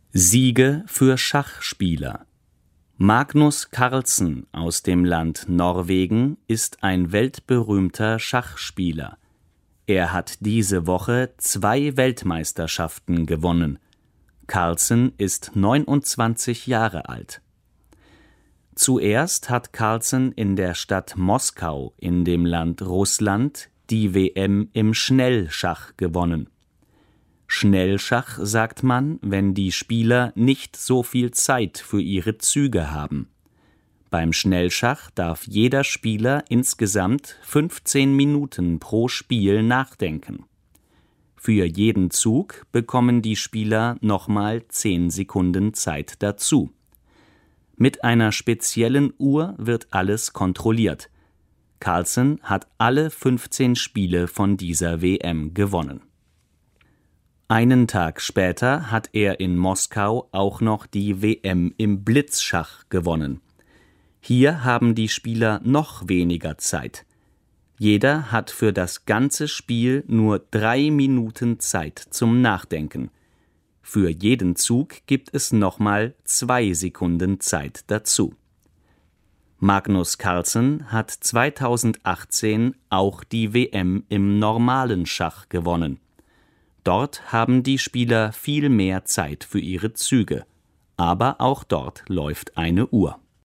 Siege für Schachspieler. Magnus Carlsen aus dem Land Norwegen ist ein weltberühmter Schachspieler. Er hat diese Woche 2 Weltmeisterschaften gewonnen. Carlsen ist 29 Jahre alt. Zuerst hat Carlsen in der Stadt Moskau in dem Land Russland die WM im Schnellschach gewonnen. Schnellschach sagt man, wenn die Spieler nicht so viel Zeit für ihre Züge haben. Beim Schnellschach darf jeder Spieler insgesamt 15 Minuten pro Spiel nachdenken. Für jeden Zug bekommen die Spieler nochmal 10 Sekunden Zeit dazu. Mit einer speziellen Uhr wird alles kontrolliert. Carlsen hat alle 15 Spiele von dieser WM gewonnen. Einen Tag später hat er in Moskau auch noch die WM im Blitzschach gewonnen. Hier haben die Spieler noch weniger Zeit. Jeder hat für das ganze Spiel nur 3 Minuten Zeit zum Nachdenken. Für jeden Zug gibt es nochmal 2 Sekunden Zeit dazu. Magnus Carlsen hat 2018 auch die WM im normalen Schach gewonnen. Dort haben die Spieler viel mehr Zeit für ihre Züge, aber auch dort läuft eine Uhr.